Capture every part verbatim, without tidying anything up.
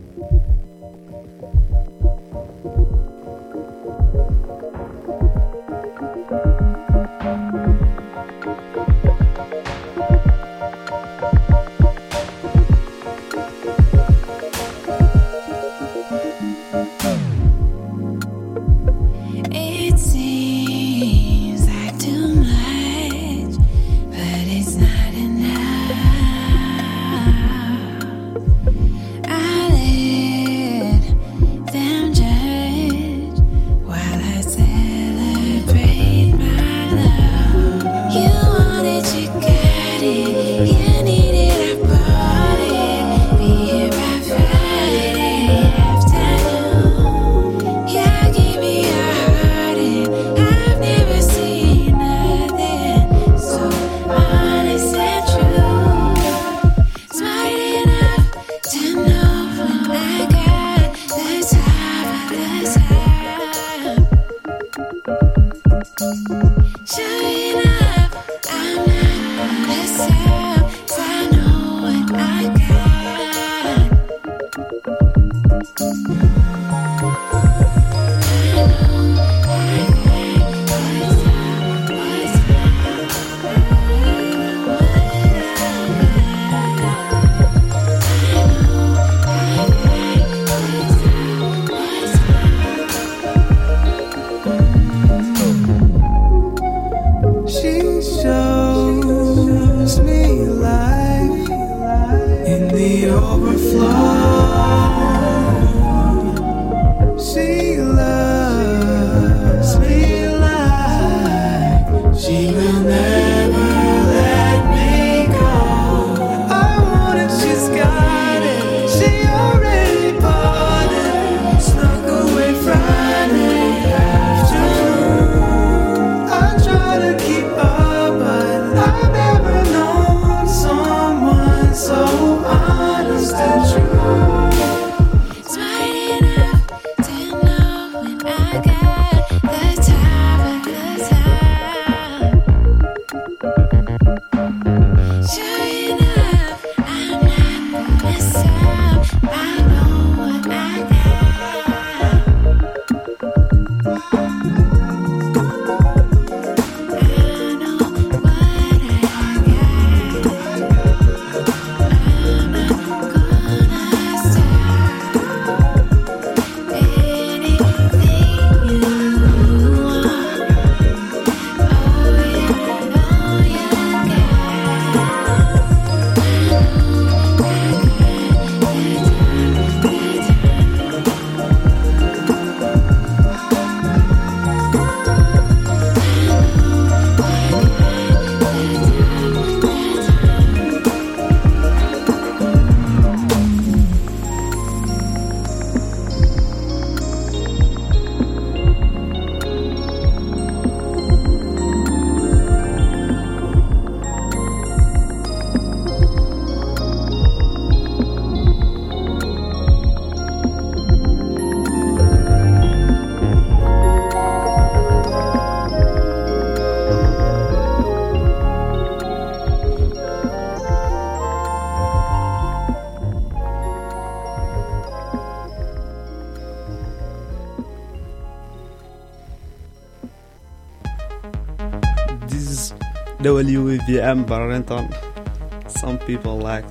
W V M Barrington. Some people like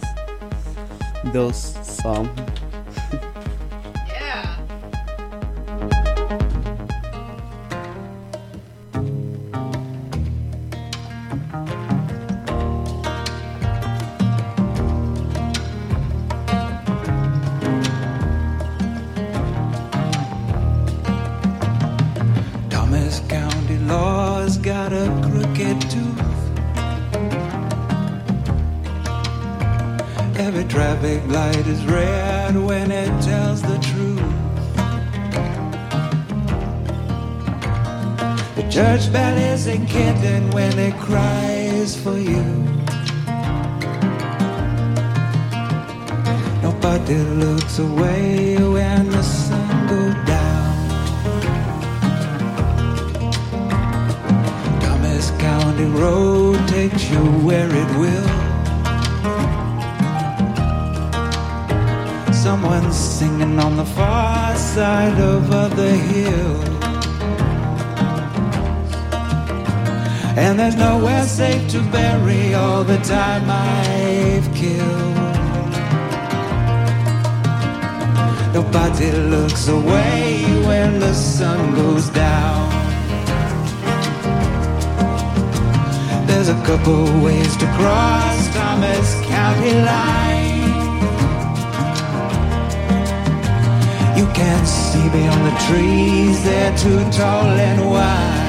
those some. Yeah. Thomas County law's got a crooked tooth. Every traffic light is red when it tells the truth. The church bell isn't kidding when it cries for you. Nobody looks away when the sun goes down. Thomas County Road takes you where it will. someone singing on the far side over the hill. And there's nowhere safe to bury all the time I've killed. Nobody looks away when the sun goes down. There's a couple ways to cross Thomas County line. You can't see beyond the trees, they're too tall and wide.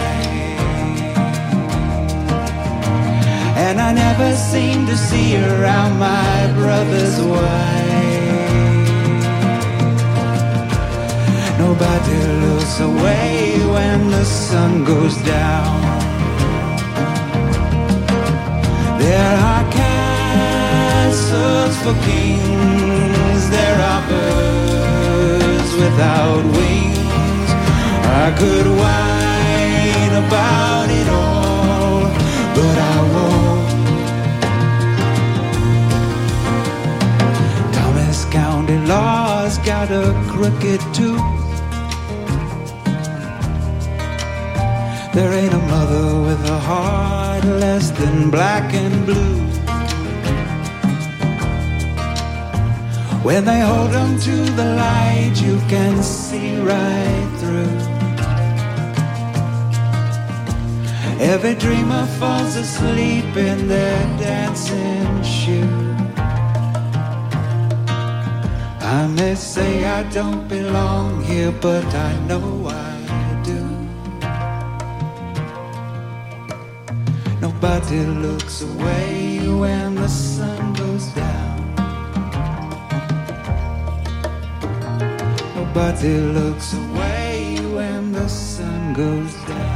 And I never seem to see around my brother's wife. Nobody looks away when the sun goes down. There are castles for kings, there are birds without wings. I could whine about it all, but I won't. Thomas County law's got a crooked tooth. There ain't a mother with a heart less than black and blue. When they hold them to the light, you can see right through. Every dreamer falls asleep in their dancing shoes. I may say I don't belong here, but I know I do. Nobody looks away when the sun goes down. Nobody looks away when the sun goes down.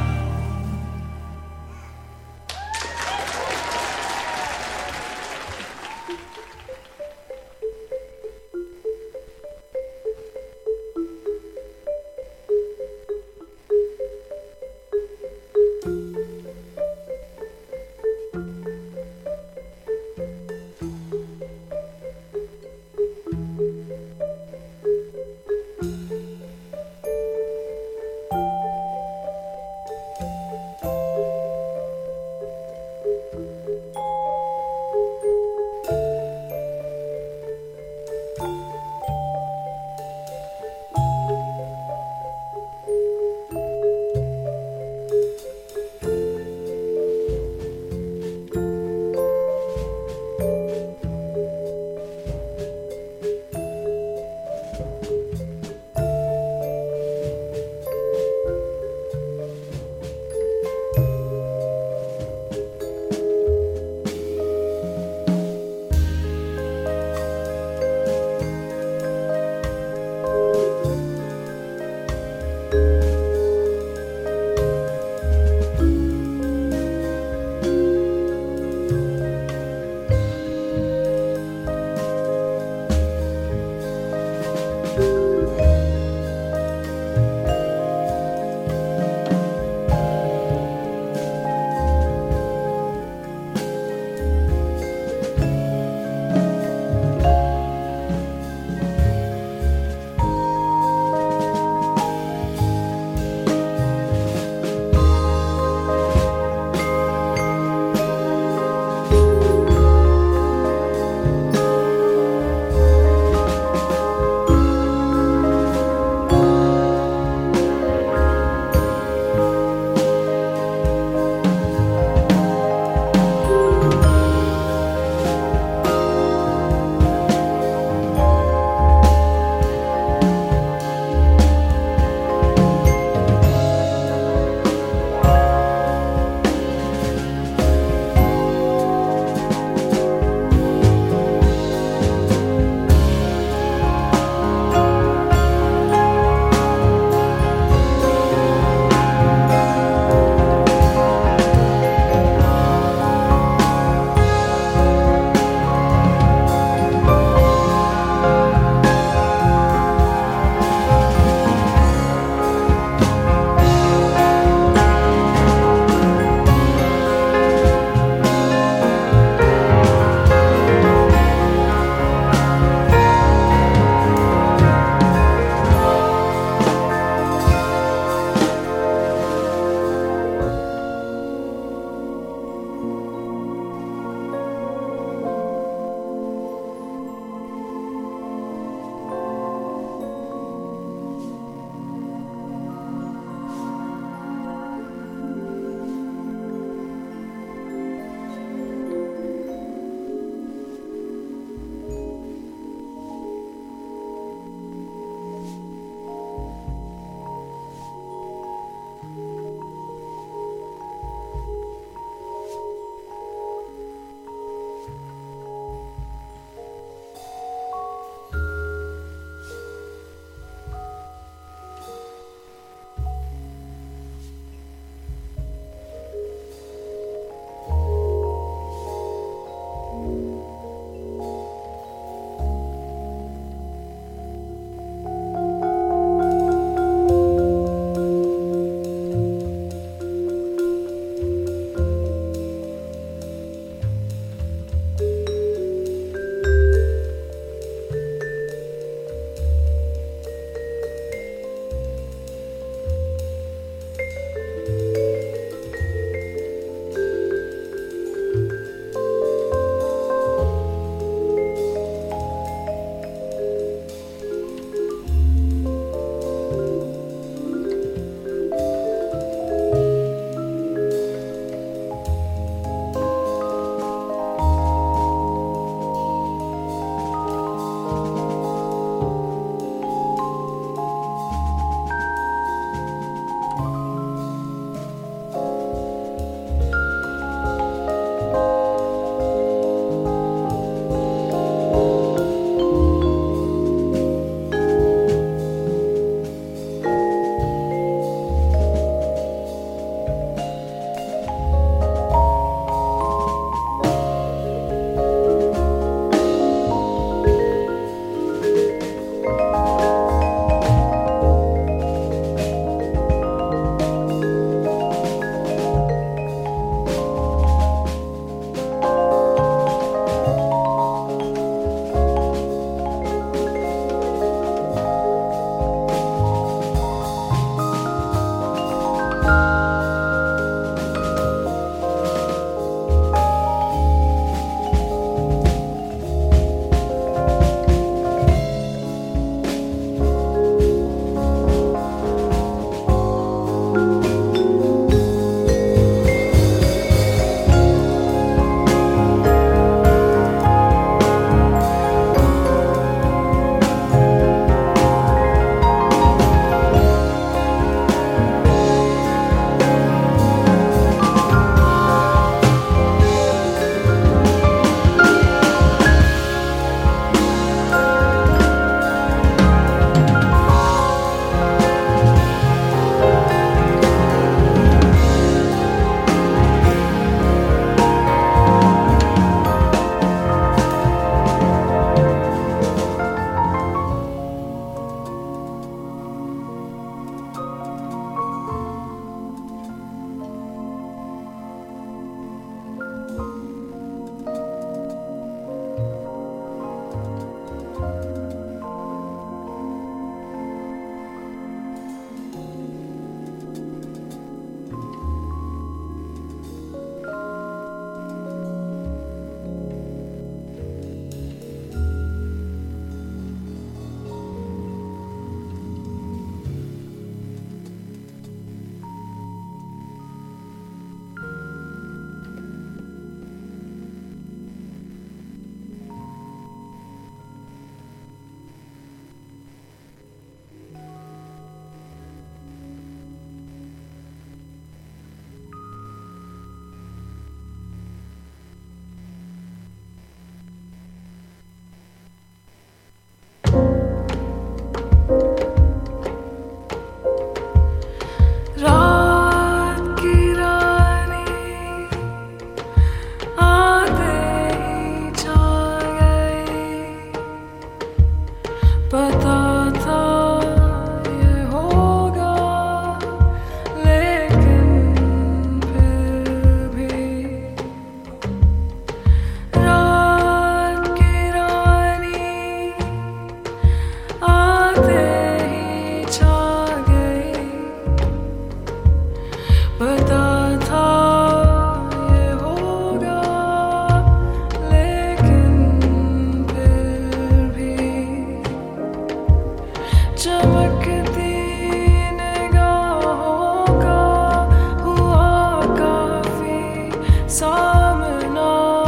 चमकती निगाहों का हुआ काफी सामना,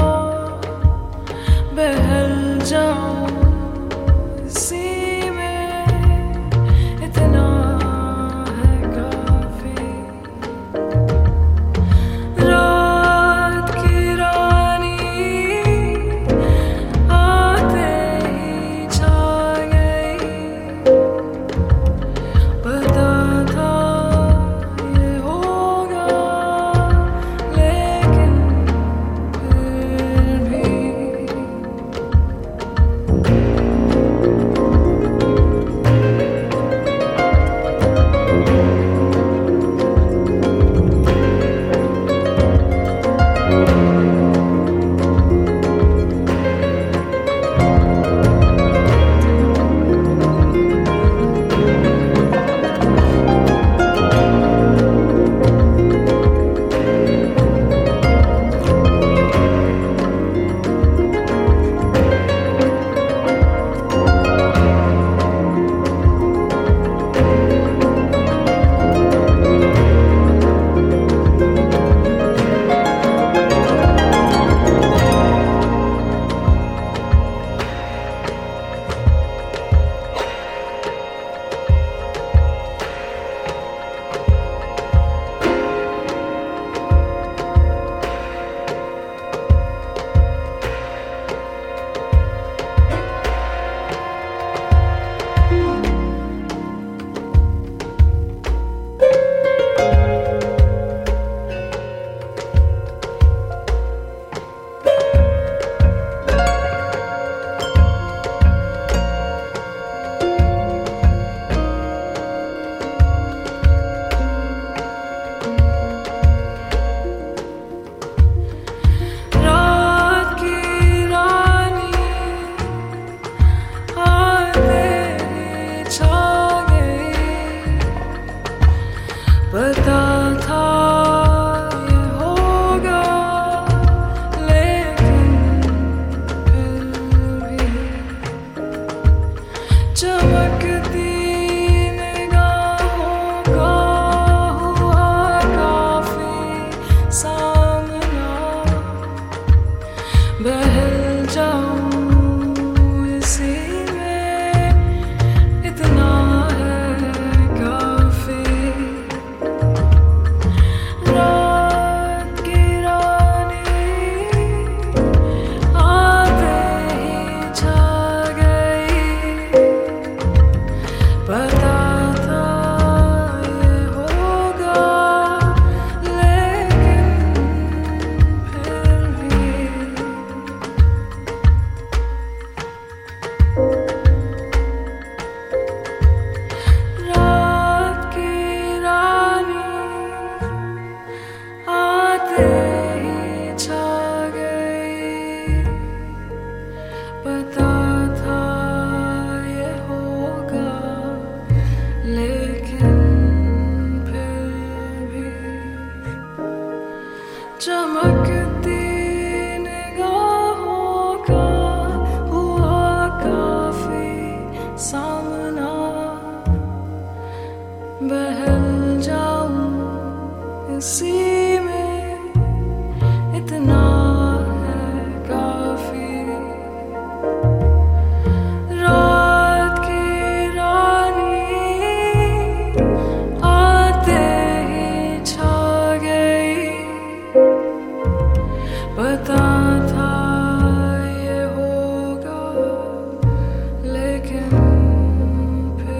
बहल जाऊं इसी में इतना है काफी। रात की रानी आते ही छा गई, पता था ये होगा लेकिन फिर भी रात की रानी आते ही छा गई, पता था ये होगा लेकिन फिर भी चमकती निगाहों का हुआ काफी सामना, बहल जाऊं इसी में इतना है काफी। रात की रानी आते ही छा गई, पता था ये होगा लेकिन फिर भी रात की रानी आते ही छा गई, पता था ये होगा लेकिन फिर भी चमकती निगाहों का हुआ काफी सामना, बहल जाऊं इसी में इतना है काफी। रात की रानी आते ही छा गई, पता था ये होगा लेकिन फिर भी।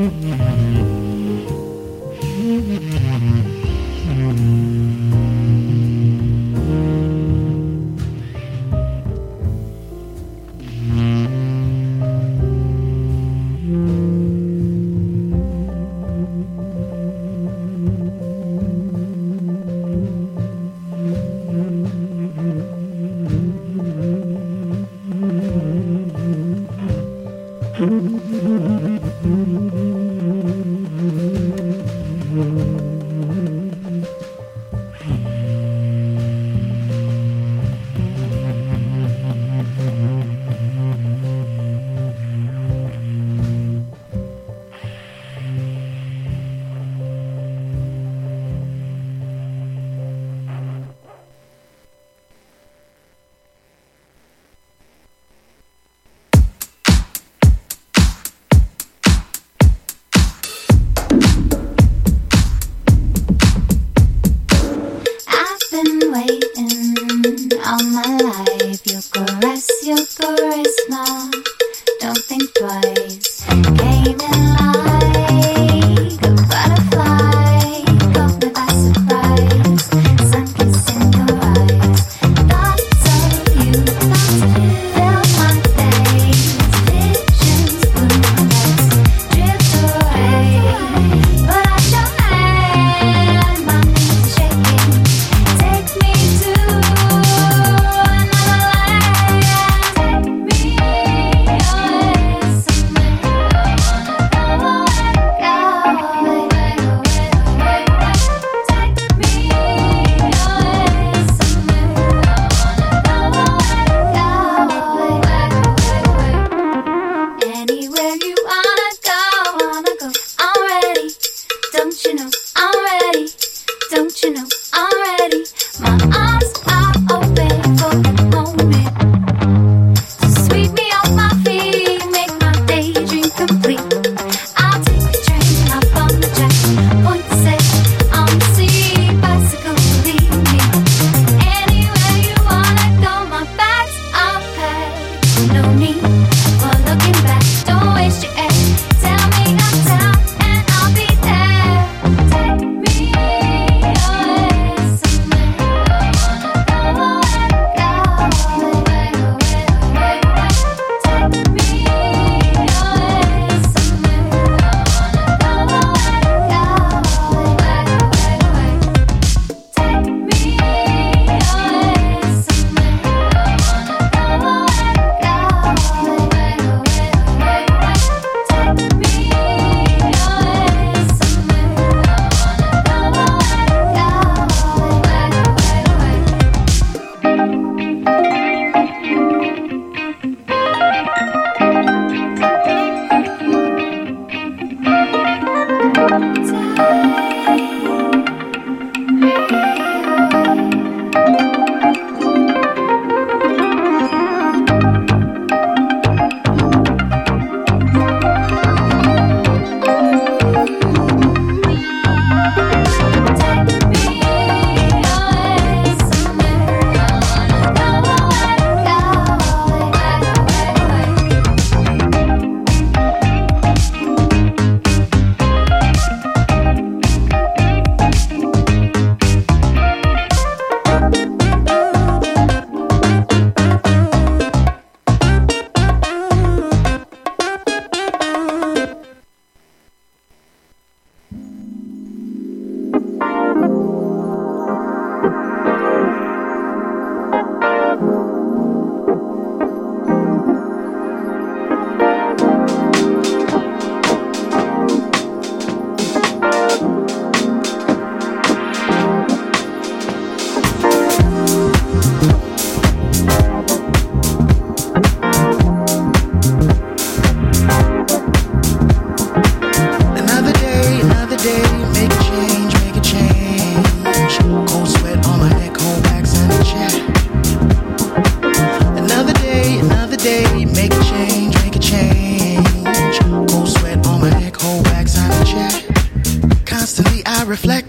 Take me away.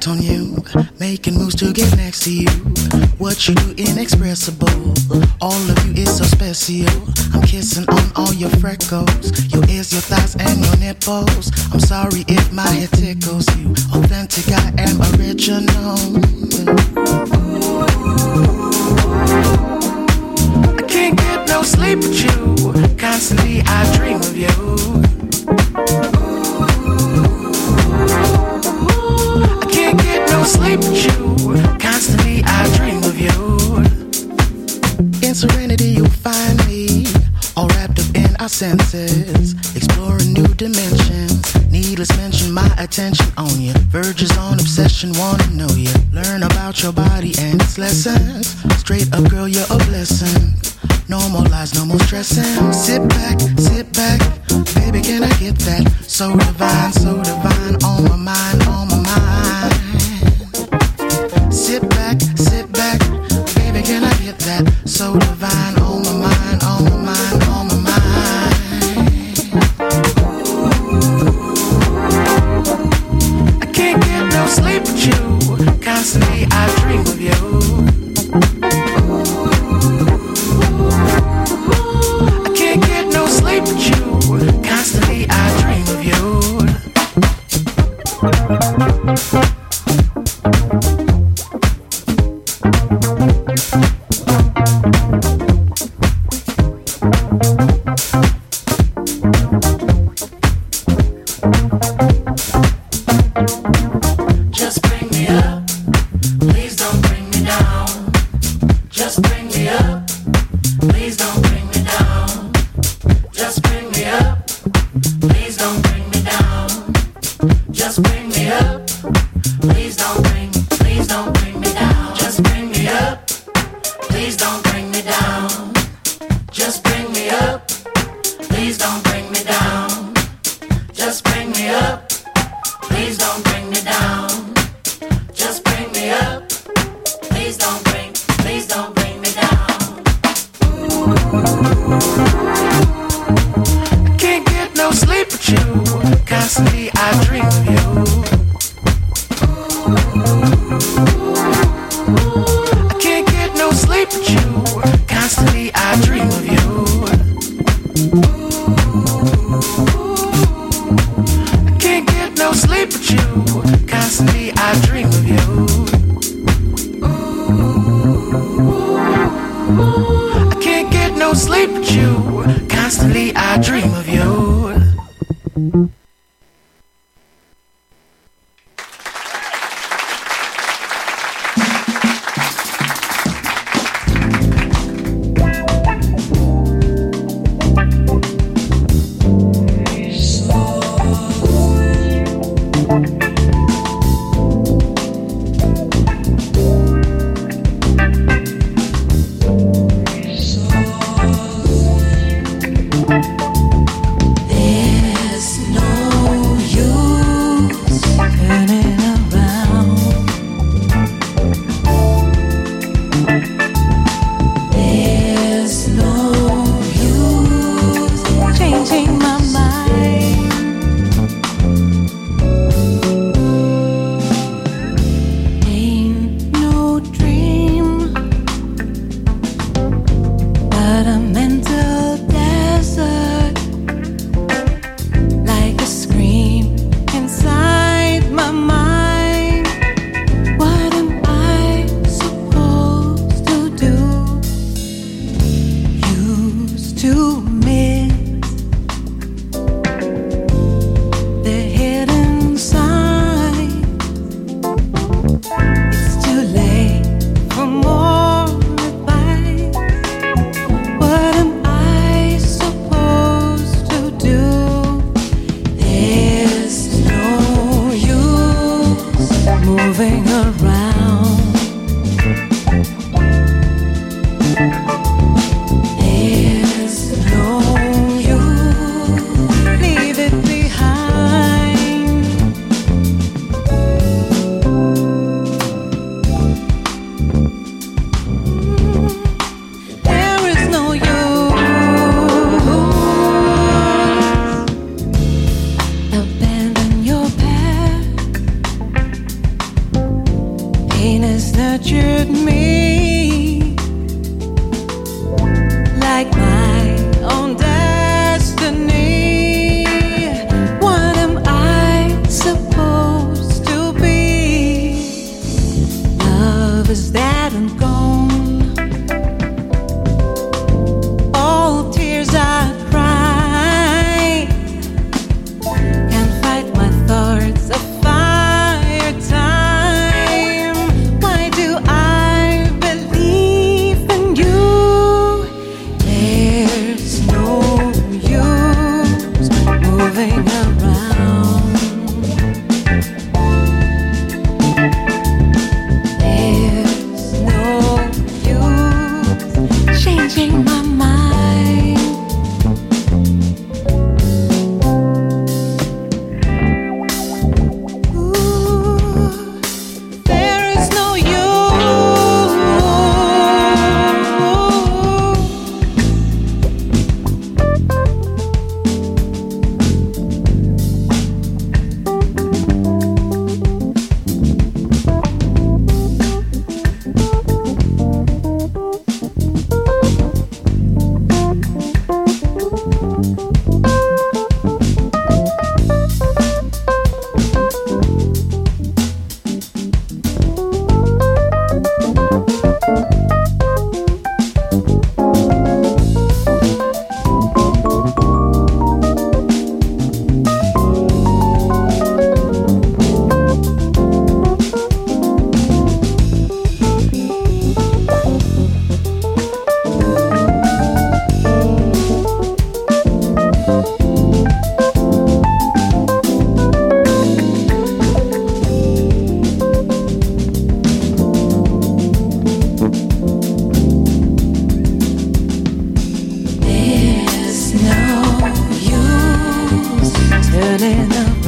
out on you, making moves to get next to you. What you do inexpressible, all of you is so special. I'm kissing on all your freckles, your ears, your thighs, and your nipples. I'm sorry if my head tickles you. Authentic, I am original. I can't get no sleep with you. Constantly I dream of you. I can't get no sleep with you. Constantly I dream of you. In serenity you'll find me, all wrapped up in our senses, exploring new dimensions. Needless mention, my attention on you. Verges on obsession, wanna know you. Learn about your body and its lessons. Straight up, girl, you're a blessing. No more lies, no more stressing. Sit back, sit back, baby, can I get that? So divine, so divine, on my mind, on my mind. Sit back, sit back, baby, can I get that? So divine, on my mind, on my mind, on my mind. I can't get no sleep with you. Constantly I dream of you. Constantly I dream of you. Just bring me up, please don't bring me down. Just bring me up, please don't bring me down. Just bring me up. Please don't bring me down. Just bring me up. Please don't bring, please don't bring me down. Just bring me up. Please don't bring me down. Just bring me up. Please don't bring me down. Just bring me up. Please don't bring me down. Just bring me up. Please don't bring, please don't bring me down. Can't get no sleep with you. Constantly I dream of you. I can't get no sleep with you. Constantly I dream of you. I can't get no sleep with you. Constantly I dream of you. I can't get no sleep with you. Constantly I dream of you. nurtured me like my own destiny. What am I supposed to be? Love is dead and gone. All tears I cry can't fight my thoughts of fire time. Why do I believe in you? There's no use moving around. There's no use changing my mind. Ooh, there is no use. There's no use turning up